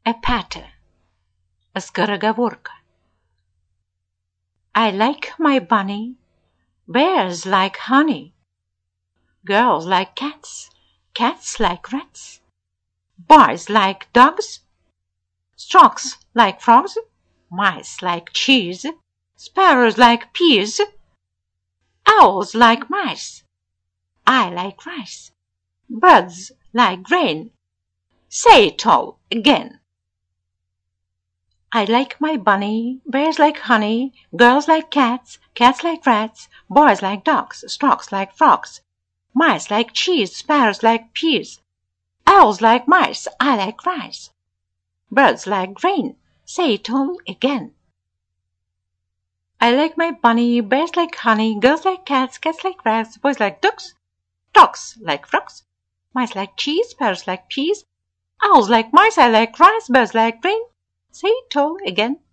Эпата. Скороговорка. I like my bunny. Bears like honey. Girls like cats. Cats like rats. Boys like dogs. Storks like frogs. Mice like cheese. Sparrows like peas. Owls like mice. I like rice. Birds like grain. Say it all again. I like my bunny, bears like honey, girls like cats, cats like rats, boys like dogs, storks like frogs, mice like cheese, sparrows like peas, owls like mice, I like rice, birds like grain, say it all again. I like my bunny, bears like honey, girls like cats, cats like rats, boys like ducks, storks like frogs, mice like cheese, sparrows like peas, owls like mice, I like rice, birds like grain. Say it all again.